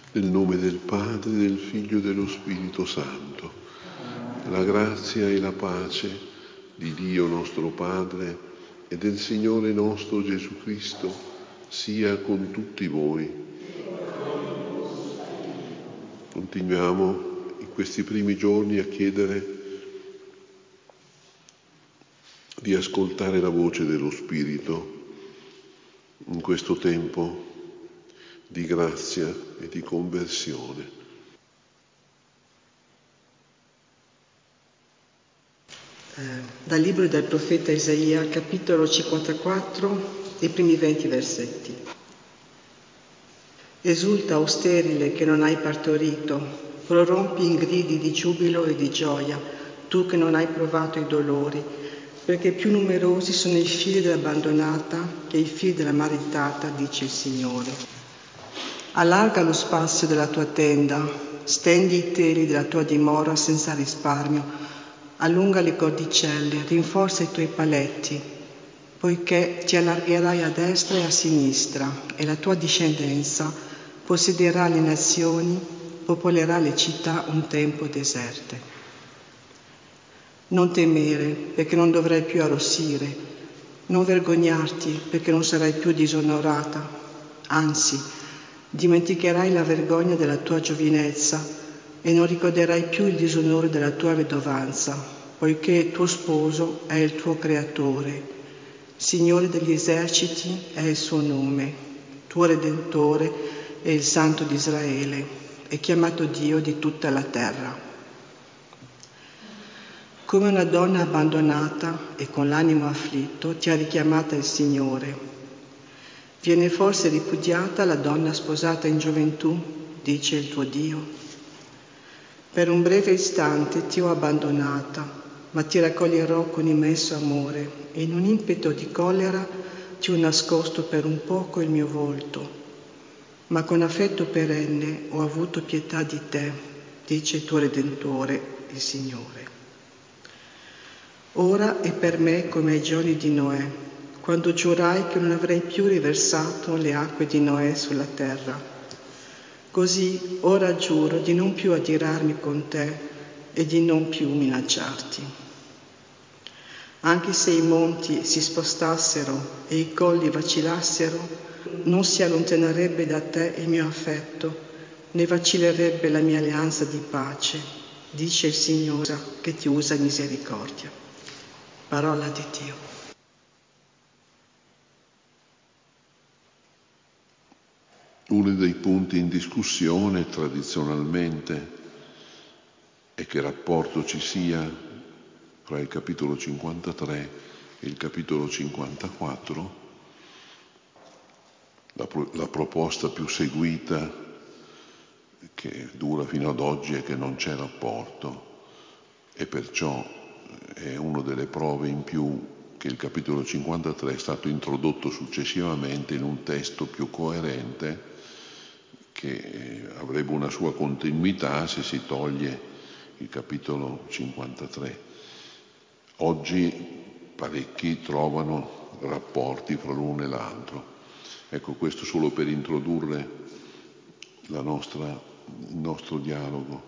Nel nome del Padre, del Figlio e dello Spirito Santo. La grazia e la pace di Dio nostro Padre e del Signore nostro Gesù Cristo sia con tutti voi. Continuiamo in questi primi giorni a chiedere di ascoltare la voce dello Spirito in questo tempo di grazia e di conversione. Dal libro del profeta Isaia, capitolo 54, i primi 20 versetti. Esulta, o sterile, che non hai partorito, prorompi in gridi di giubilo e di gioia, tu che non hai provato i dolori, perché più numerosi sono i figli dell'abbandonata che i figli della maritata, dice il Signore. Allarga lo spazio della tua tenda, stendi i teli della tua dimora senza risparmio, allunga le cordicelle, rinforza i tuoi paletti, poiché ti allargherai a destra e a sinistra, e la tua discendenza possederà le nazioni, popolerà le città un tempo deserte. Non temere, perché non dovrai più arrossire, non vergognarti, perché non sarai più disonorata, anzi, dimenticherai la vergogna della tua giovinezza e non ricorderai più il disonore della tua vedovanza, poiché tuo sposo è il tuo creatore, Signore degli eserciti è il suo nome, tuo Redentore è il Santo di Israele, è chiamato Dio di tutta la terra. Come una donna abbandonata e con l'animo afflitto ti ha richiamata il Signore. Viene forse ripudiata la donna sposata in gioventù, dice il tuo Dio. Per un breve istante ti ho abbandonata, ma ti raccoglierò con immenso amore e in un impeto di collera ti ho nascosto per un poco il mio volto. Ma con affetto perenne ho avuto pietà di te, dice il tuo Redentore, il Signore. Ora è per me come ai giorni di Noè, quando giurai che non avrei più riversato le acque di Noè sulla terra. Così ora giuro di non più adirarmi con te e di non più minacciarti. Anche se i monti si spostassero e i colli vacillassero, non si allontanerebbe da te il mio affetto, né vacillerebbe la mia alleanza di pace, dice il Signore che ti usa misericordia. Parola di Dio. Uno dei punti in discussione tradizionalmente è che rapporto ci sia fra il capitolo 53 e il capitolo 54. La proposta più seguita, che dura fino ad oggi, è che non c'è rapporto e perciò è una delle prove in più che il capitolo 53 è stato introdotto successivamente in un testo più coerente che avrebbe una sua continuità se si toglie il capitolo 53. Oggi parecchi trovano rapporti fra l'uno e l'altro. Ecco, questo solo per introdurre il nostro dialogo.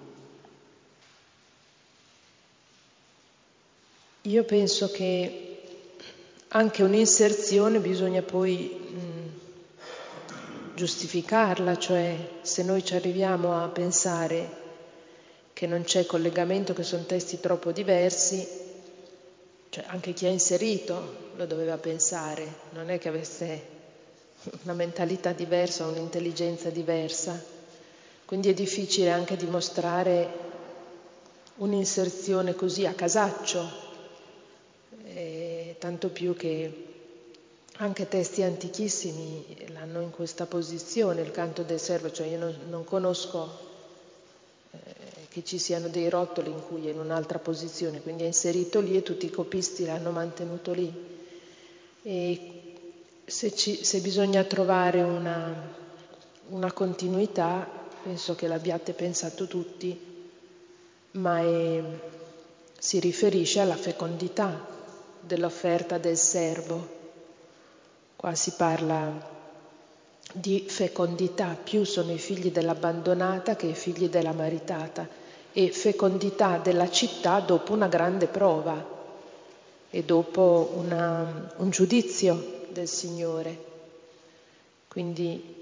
Io penso che anche un'inserzione bisogna poi giustificarla, cioè se noi ci arriviamo a pensare che non c'è collegamento, che sono testi troppo diversi, cioè anche chi ha inserito lo doveva pensare, non è che avesse una mentalità diversa, un'intelligenza diversa, quindi è difficile anche dimostrare un'inserzione così a casaccio, tanto più che anche testi antichissimi l'hanno in questa posizione, il canto del servo, cioè io non conosco che ci siano dei rotoli in cui è in un'altra posizione, quindi è inserito lì e tutti i copisti l'hanno mantenuto lì. E se bisogna trovare una continuità, penso che l'abbiate pensato tutti, ma si riferisce alla fecondità dell'offerta del servo. Qua si parla di fecondità, più sono i figli dell'abbandonata che i figli della maritata, e fecondità della città dopo una grande prova e dopo un giudizio del Signore. Quindi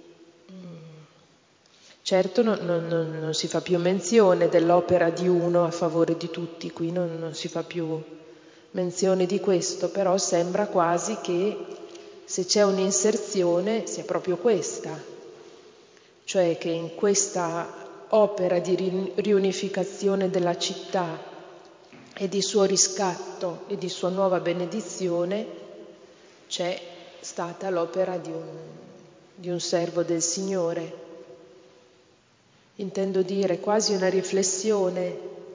certo non si fa più menzione dell'opera di uno a favore di tutti, qui non si fa più menzione di questo, però sembra quasi che se c'è un'inserzione sia proprio questa, cioè che in questa opera di riunificazione della città e di suo riscatto e di sua nuova benedizione c'è stata l'opera di un servo del Signore. Intendo dire quasi una riflessione,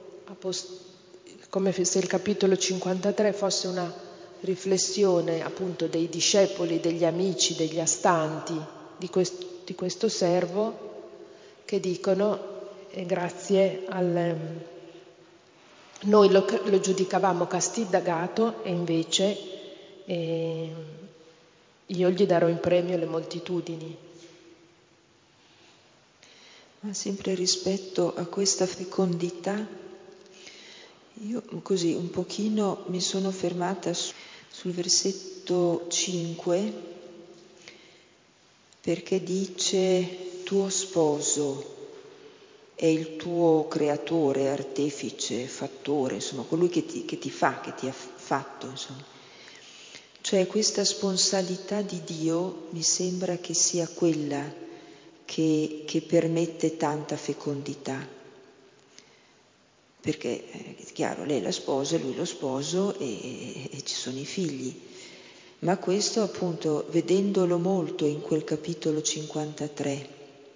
come se il capitolo 53 fosse una riflessione appunto dei discepoli, degli amici, degli astanti di questo servo, che dicono grazie noi lo giudicavamo castigagato e invece io gli darò in premio le moltitudini. Ma sempre rispetto a questa fecondità, io così un pochino mi sono fermata sul versetto 5, perché dice: tuo sposo è il tuo creatore, artefice, fattore, insomma, colui che ti fa, che ti ha fatto, insomma. Cioè questa sponsalità di Dio mi sembra che sia quella che permette tanta fecondità. Perché è chiaro, lei è la sposa, lui lo sposo e ci sono i figli. Ma questo appunto, vedendolo molto in quel capitolo 53,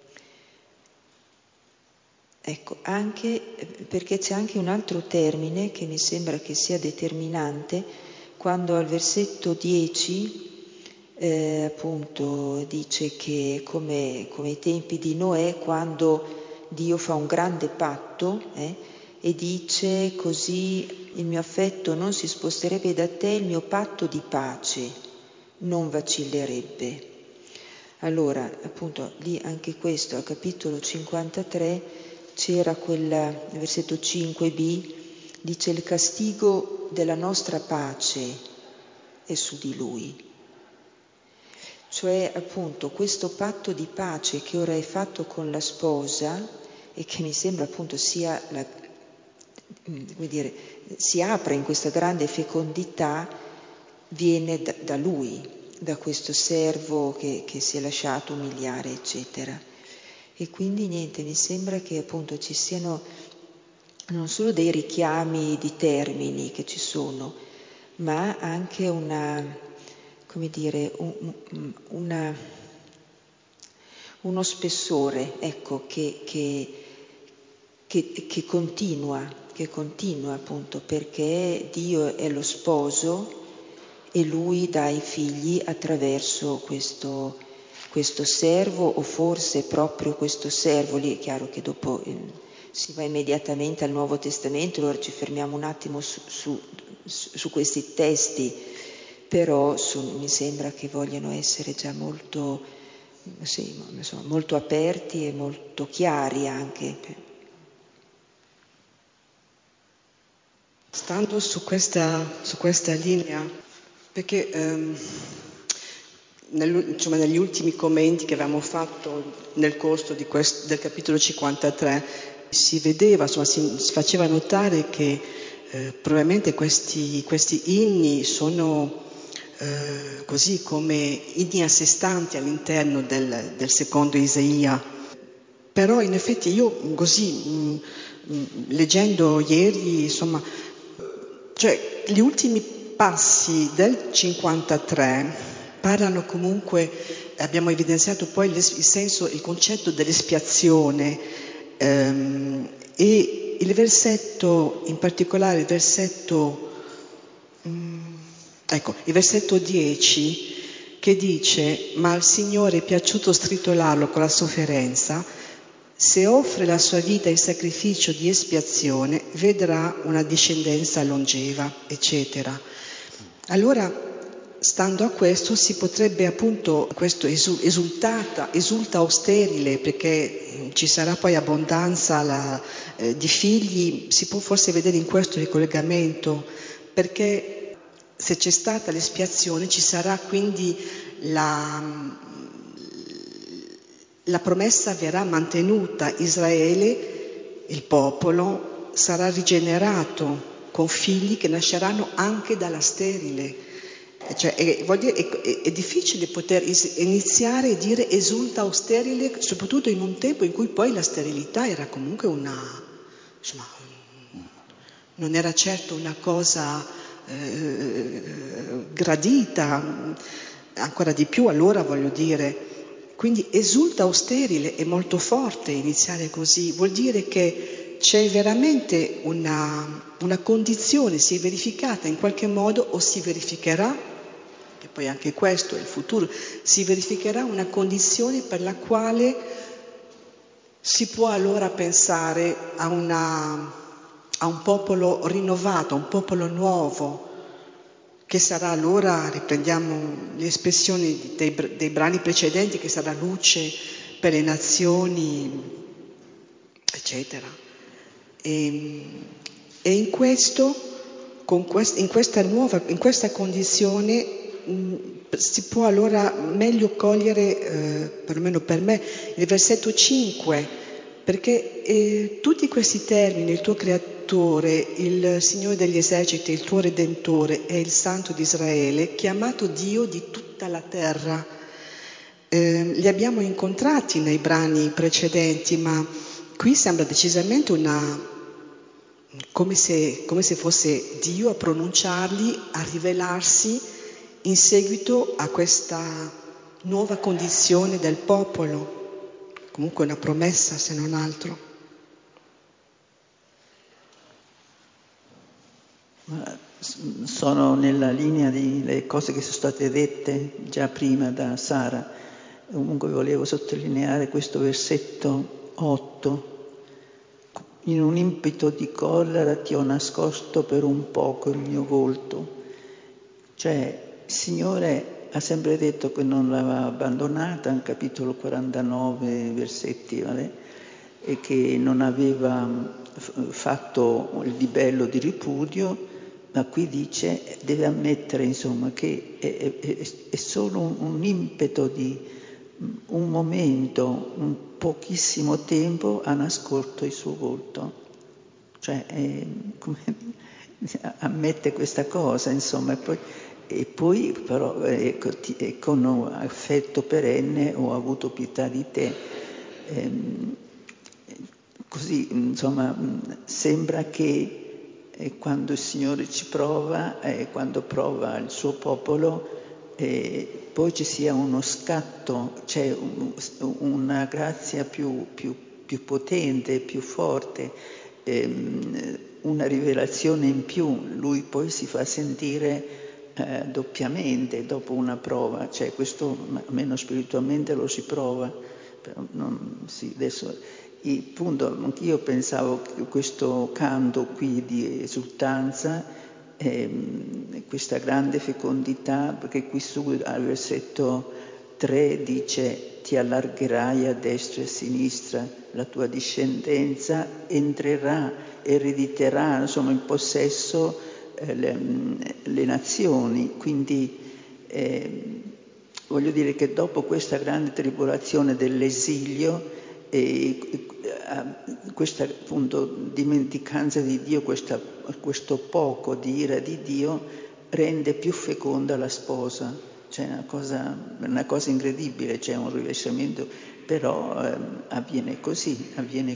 ecco, anche perché c'è anche un altro termine che mi sembra che sia determinante, quando al versetto 10 appunto dice che come ai tempi di Noè, quando Dio fa un grande patto e dice: così il mio affetto non si sposterebbe da te, il mio patto di pace non vacillerebbe. Allora appunto lì anche questo al capitolo 53 c'era quel versetto 5b, dice: il castigo della nostra pace è su di lui. Cioè appunto questo patto di pace che ora è fatto con la sposa e che mi sembra appunto sia si apre in questa grande fecondità, viene da lui, da questo servo che si è lasciato umiliare, eccetera. E quindi niente, mi sembra che appunto ci siano non solo dei richiami di termini che ci sono, ma anche uno spessore, ecco, che continua appunto, perché Dio è lo sposo e lui dà i figli attraverso questo servo, o forse proprio questo servo. Lì è chiaro che dopo si va immediatamente al Nuovo Testamento, allora ci fermiamo un attimo su questi testi, però mi sembra che vogliano essere già molto, molto aperti e molto chiari anche. Stando su questa linea, perché negli ultimi commenti che avevamo fatto nel corso del capitolo 53 si vedeva, si faceva notare che probabilmente questi inni sono così come inni a sé stanti all'interno del secondo Isaia. Però in effetti io così leggendo ieri, insomma, cioè gli ultimi passi del 53 parlano comunque, abbiamo evidenziato poi il concetto dell'espiazione, e il versetto, in particolare il versetto 10, che dice: ma al Signore è piaciuto stritolarlo con la sofferenza, se offre la sua vita in sacrificio di espiazione vedrà una discendenza longeva, eccetera. Allora stando a questo si potrebbe appunto, questo esulta o sterile, perché ci sarà poi abbondanza di figli, si può forse vedere in questo il collegamento, perché se c'è stata l'espiazione ci sarà quindi la promessa verrà mantenuta, Israele, il popolo, sarà rigenerato con figli che nasceranno anche dalla sterile. Cioè, è difficile poter iniziare a dire esulta o sterile, soprattutto in un tempo in cui poi la sterilità era comunque non era certo una cosa gradita, ancora di più allora, voglio dire. Quindi esulta o sterile è molto forte iniziare così, vuol dire che c'è veramente una condizione, si è verificata in qualche modo o si verificherà, che poi anche questo è il futuro, si verificherà una condizione per la quale si può allora pensare a un popolo rinnovato, a un popolo nuovo, che sarà allora, riprendiamo le espressioni dei brani precedenti, che sarà luce per le nazioni, eccetera. E in questo, in questa condizione, si può allora meglio cogliere, perlomeno per me, il versetto 5, perché tutti questi termini, il tuo creatore, il Signore degli eserciti, il tuo Redentore e il Santo di Israele, chiamato Dio di tutta la terra, li abbiamo incontrati nei brani precedenti, ma qui sembra decisamente come se fosse Dio a pronunciarli, a rivelarsi in seguito a questa nuova condizione del popolo. Comunque una promessa, se non altro. Sono nella linea delle cose che sono state dette già prima da Sara. Comunque volevo sottolineare questo versetto 8. In un impeto di collera ti ho nascosto per un poco il mio volto. Cioè, il Signore ha sempre detto che non l'aveva abbandonata, in capitolo 49 versetti, vale? E che non aveva fatto il libello di ripudio, ma qui dice, deve ammettere insomma che è solo un impeto di un momento, un pochissimo tempo ha nascosto il suo volto. Cioè, ammette questa cosa, insomma, e poi però con affetto perenne ho avuto pietà di te. Così, insomma, sembra che quando il Signore ci prova, quando prova il suo popolo, poi ci sia uno scatto, cioè una grazia più potente, più forte, una rivelazione in più. Lui poi si fa sentire doppiamente dopo una prova, cioè questo almeno spiritualmente lo si prova, però adesso. E appunto anch'io pensavo che questo canto qui di esultanza, questa grande fecondità, perché qui su al versetto 3 dice ti allargerai a destra e a sinistra, la tua discendenza entrerà, erediterà, insomma, in possesso le nazioni. Quindi voglio dire che dopo questa grande tribolazione dell'esilio, questa appunto dimenticanza di Dio, questo poco di ira di Dio rende più feconda la sposa. C'è una cosa incredibile, c'è un riversamento, però avviene così.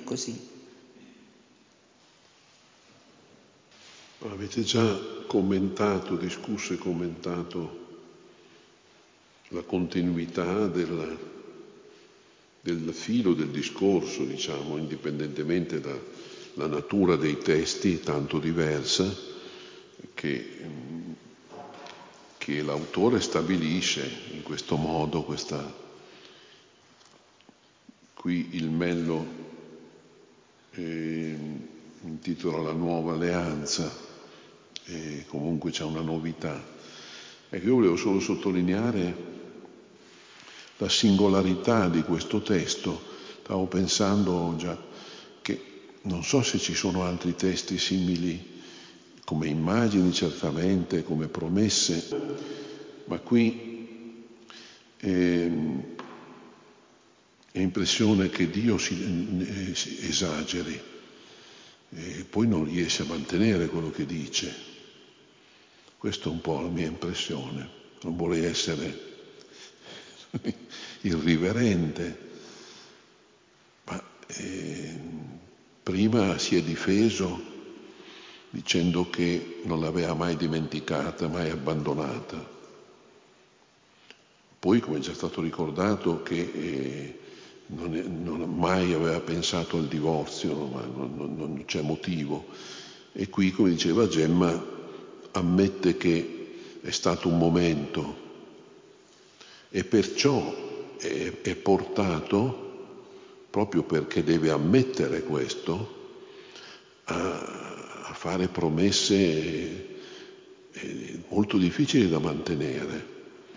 Avete già discusso e commentato la continuità del filo del discorso, diciamo, indipendentemente dalla natura dei testi tanto diversa, che l'autore stabilisce in questo modo. Qui il Mello intitola La nuova alleanza, e comunque c'è una novità. Ecco, io volevo solo sottolineare la singolarità di questo testo. Stavo pensando già che non so se ci sono altri testi simili, come immagini certamente, come promesse, ma qui è impressione che Dio si esageri e poi non riesce a mantenere quello che dice. Questa è un po' la mia impressione. Non vorrei essere irriverente, ma prima si è difeso dicendo che non l'aveva mai dimenticata, mai abbandonata. Poi, come è già stato ricordato, che non mai aveva pensato al divorzio, non c'è motivo. E qui, come diceva Gemma, ammette che è stato un momento e perciò è portato, proprio perché deve ammettere questo, a fare promesse molto difficili da mantenere.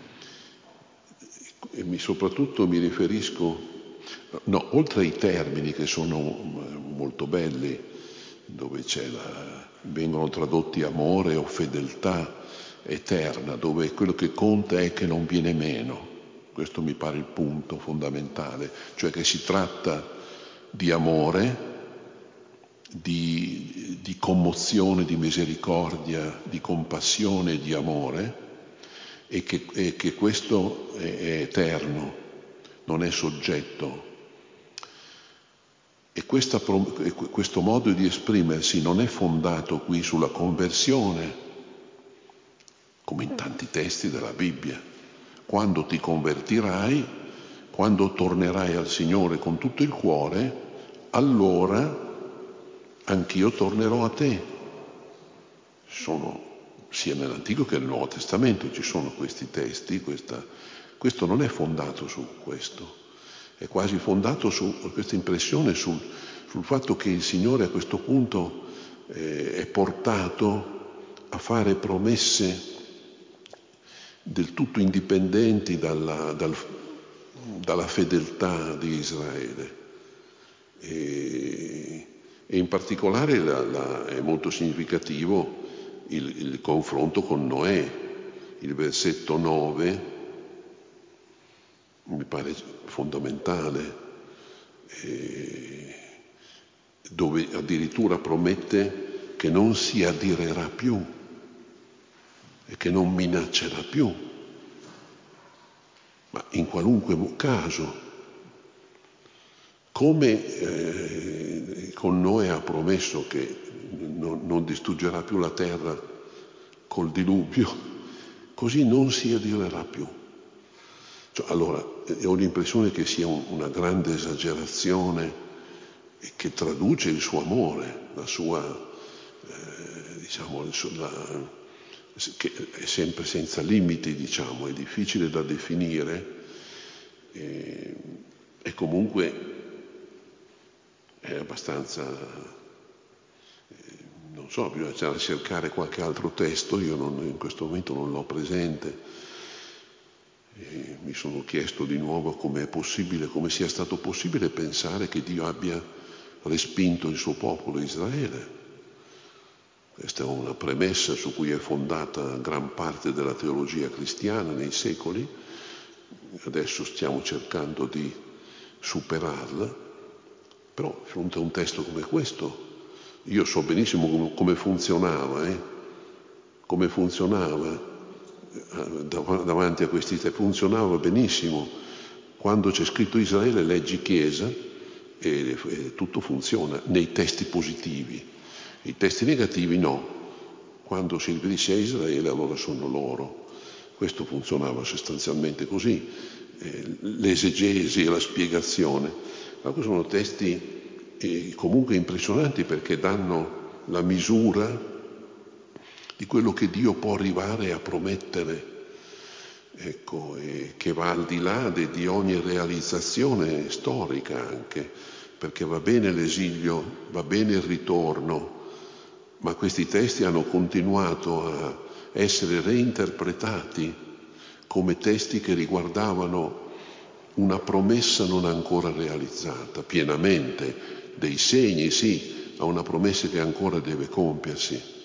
E soprattutto mi riferisco, oltre ai termini che sono molto belli, dove vengono tradotti amore o fedeltà eterna, dove quello che conta è che non viene meno. Questo mi pare il punto fondamentale, cioè che si tratta di amore, di commozione, di misericordia, di compassione e di amore, e che questo è eterno, non è soggetto. E questo modo di esprimersi non è fondato qui sulla conversione, come in tanti testi della Bibbia. Quando ti convertirai, quando tornerai al Signore con tutto il cuore, allora anch'io tornerò a te. Sia nell'Antico che nel Nuovo Testamento ci sono questi testi. Questo non è fondato su questo, è quasi fondato su questa impressione sul fatto che il Signore a questo punto è portato a fare promesse del tutto indipendenti dalla fedeltà di Israele. E in particolare è molto significativo il confronto con Noè. Il versetto 9 mi pare fondamentale, dove addirittura promette che non si adirerà più e che non minaccerà più, ma in qualunque caso, come con Noè ha promesso che non distruggerà più la terra col diluvio, così non si adirerà più. Allora, ho l'impressione che sia una grande esagerazione che traduce il suo amore, la sua, che è sempre senza limiti, è difficile da definire, e comunque è abbastanza, non so, bisogna cercare qualche altro testo, io in questo momento non l'ho presente. Mi sono chiesto di nuovo come sia stato possibile pensare che Dio abbia respinto il suo popolo Israele. Questa è una premessa su cui è fondata gran parte della teologia cristiana nei secoli. Adesso stiamo cercando di superarla, però di fronte a un testo come questo, io so benissimo come funzionava davanti a questi testi. Funzionava benissimo. Quando c'è scritto Israele leggi Chiesa e tutto funziona nei testi positivi. I testi negativi no. Quando si riferisce a Israele allora sono loro. Questo funzionava sostanzialmente così. L'esegesi e la spiegazione. Ma questi sono testi comunque impressionanti, perché danno la misura di quello che Dio può arrivare a promettere, e che va al di là di ogni realizzazione storica anche, perché va bene l'esilio, va bene il ritorno, ma questi testi hanno continuato essere reinterpretati come testi che riguardavano una promessa non ancora realizzata pienamente, dei segni sì, ma una promessa che ancora deve compiersi.